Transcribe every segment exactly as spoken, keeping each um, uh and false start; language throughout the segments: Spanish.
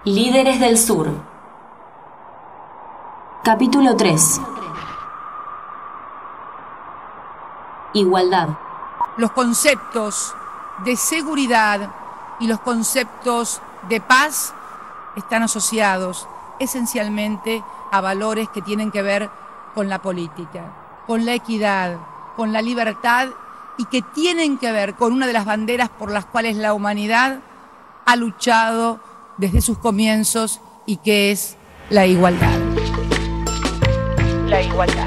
Líderes del Sur. Capítulo tres. Igualdad. Los conceptos de seguridad y los conceptos de paz están asociados esencialmente a valores que tienen que ver con la política, con la equidad, con la libertad y que tienen que ver con una de las banderas por las cuales la humanidad ha luchado desde sus comienzos y que es la igualdad. La igualdad.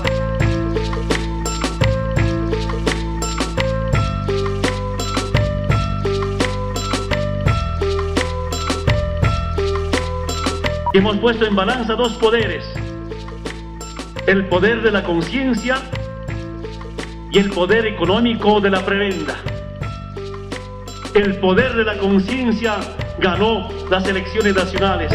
Hemos puesto en balanza dos poderes, el poder de la conciencia y el poder económico de la prebenda. El poder de la conciencia ganó las elecciones nacionales.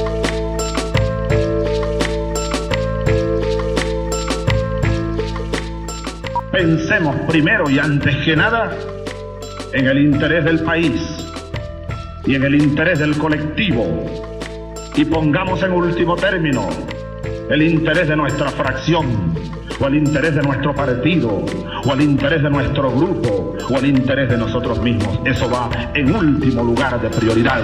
Pensemos primero y antes que nada en el interés del país y en el interés del colectivo. Y pongamos en último término el interés de nuestra fracción, o el interés de nuestro partido, o el interés de nuestro grupo, o el interés de nosotros mismos. Eso va en último lugar de prioridad.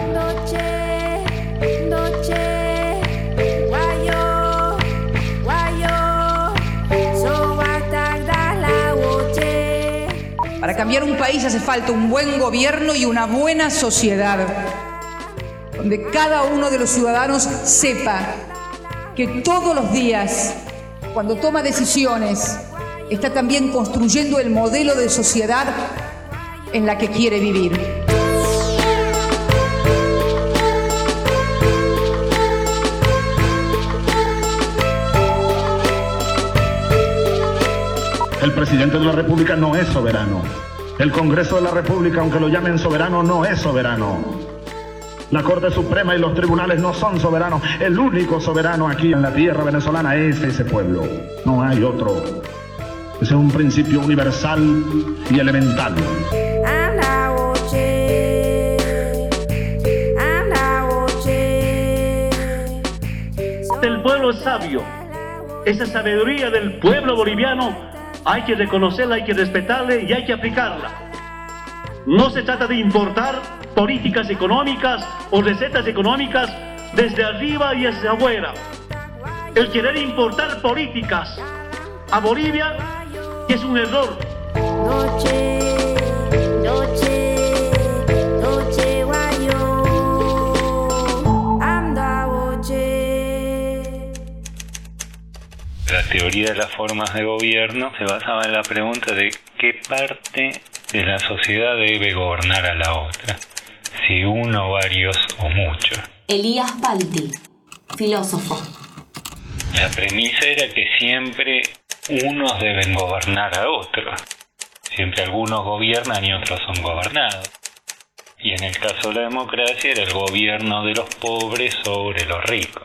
Para cambiar un país hace falta un buen gobierno y una buena sociedad, donde cada uno de los ciudadanos sepa que todos los días, cuando toma decisiones, está también construyendo el modelo de sociedad en la que quiere vivir. El presidente de la República no es soberano. El Congreso de la República, aunque lo llamen soberano, no es soberano. La Corte Suprema y los tribunales no son soberanos. El único soberano aquí en la tierra venezolana es ese pueblo. No hay otro. Ese es un principio universal y elemental. El pueblo es sabio. Esa sabiduría del pueblo boliviano hay que reconocerla, hay que respetarla y hay que aplicarla. No se trata de importar políticas económicas o recetas económicas desde arriba y hacia afuera. El querer importar políticas a Bolivia es un error. Noche, noche, noche guayo, anda boche. La teoría de las formas de gobierno se basaba en la pregunta de qué parte de la sociedad debe gobernar a la otra. Si uno, varios o muchos. Elías Palti, filósofo. La premisa era que siempre unos deben gobernar a otros. Siempre algunos gobiernan y otros son gobernados. Y en el caso de la democracia era el gobierno de los pobres sobre los ricos.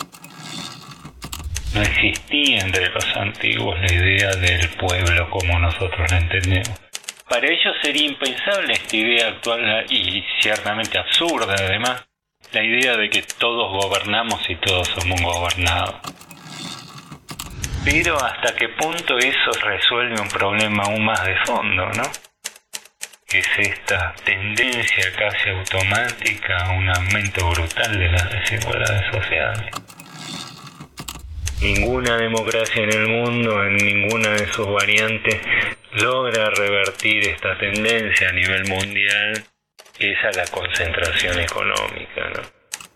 No existía entre los antiguos la idea del pueblo como nosotros la entendemos. Para ellos sería impensable esta idea actual y ciertamente absurda además, la idea de que todos gobernamos y todos somos gobernados. Pero ¿hasta qué punto eso resuelve un problema aún más de fondo, no? Que es esta tendencia casi automática a un aumento brutal de las desigualdades sociales. Ninguna democracia en el mundo, en ninguna de sus variantes, logra revertir esta tendencia a nivel mundial, que es a la concentración económica, ¿no?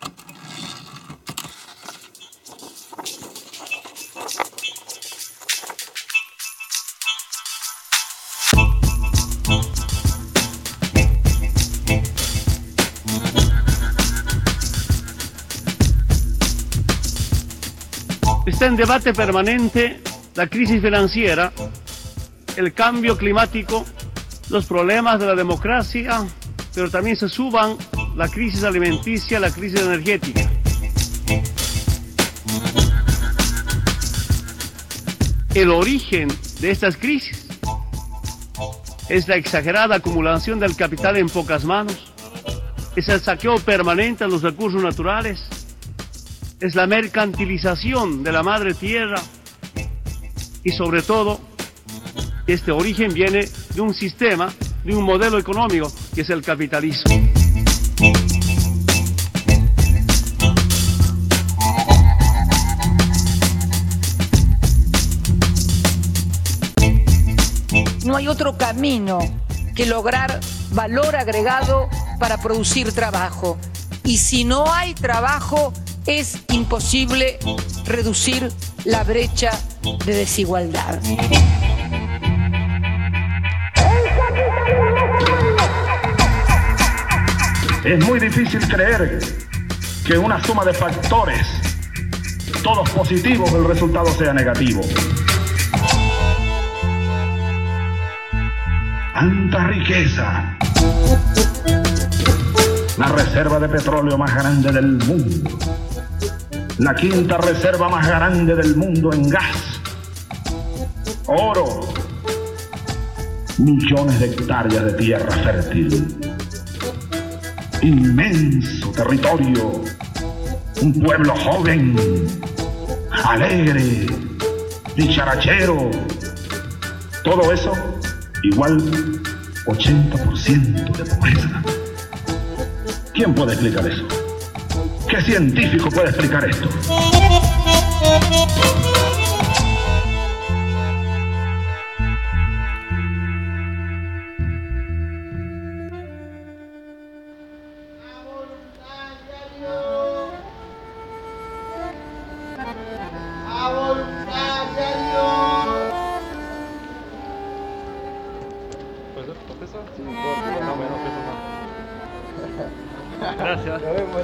Está en debate permanente la crisis financiera, el cambio climático, los problemas de la democracia, pero también se suban la crisis alimenticia, la crisis energética. El origen de estas crisis es la exagerada acumulación del capital en pocas manos, es el saqueo permanente de los recursos naturales, es la mercantilización de la madre tierra y sobre todo este origen viene de un sistema, de un modelo económico que es el capitalismo. No hay otro camino que lograr valor agregado para producir trabajo. Y si no hay trabajo, es imposible reducir la brecha de desigualdad. Es muy difícil creer que una suma de factores, todos positivos, el resultado sea negativo. Tanta riqueza, la reserva de petróleo más grande del mundo, la quinta reserva más grande del mundo en gas, oro, millones de hectáreas de tierra fértil, inmenso territorio, un pueblo joven, alegre, dicharachero, todo eso igual ochenta por ciento de pobreza. ¿Quién puede explicar eso? ¿Qué científico puede explicar esto? Gracias.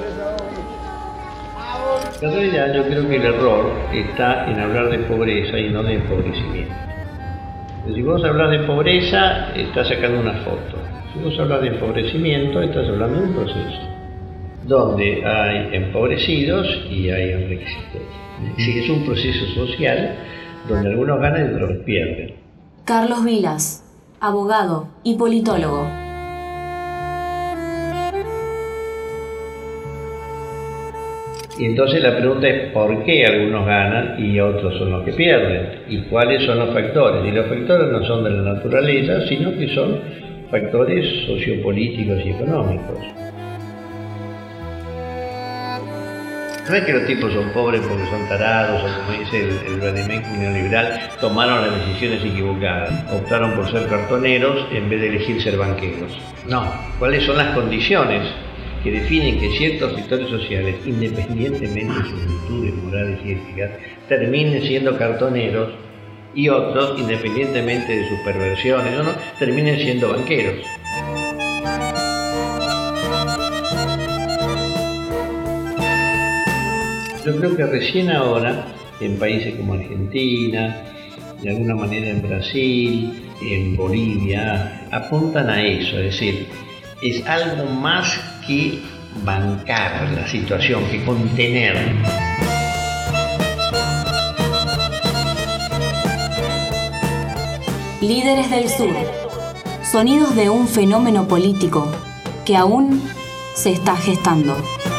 En realidad yo creo que el error está en hablar de pobreza y no de empobrecimiento. Si vos hablas de pobreza, estás sacando una foto. Si vos hablas de empobrecimiento, estás hablando de un proceso donde hay empobrecidos y hay enriquecidos. Sí, es un proceso social donde algunos ganan y otros pierden. Carlos Vilas, abogado y politólogo. Y entonces la pregunta es ¿por qué algunos ganan y otros son los que pierden? ¿Y cuáles son los factores? Y los factores no son de la naturaleza, sino que son factores sociopolíticos y económicos. No es que los tipos son pobres porque son tarados o, como dice el, el Vladimir neoliberal, tomaron las decisiones equivocadas, optaron por ser cartoneros en vez de elegir ser banqueros. No, ¿cuáles son las condiciones que definen que ciertos sectores sociales, independientemente de sus virtudes morales y éticas, terminen siendo cartoneros y otros, independientemente de sus perversiones o no, terminen siendo banqueros? Yo creo que recién ahora, en países como Argentina, de alguna manera en Brasil, en Bolivia, apuntan a eso, es decir, es algo más que bancar la situación, que contener. Líderes del Sur. Sonidos de un fenómeno político que aún se está gestando.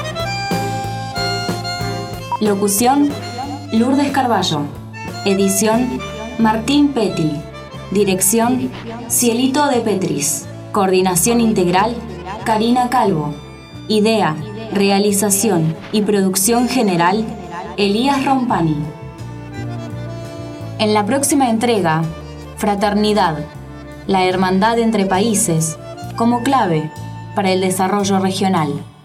Locución: Lourdes Carballo. Edición: Martín Petty. Dirección: Cielito de Petris. Coordinación integral: Karina Calvo. Idea, realización y producción general: Elías Rompani. En la próxima entrega, Fraternidad, la hermandad entre países, como clave para el desarrollo regional.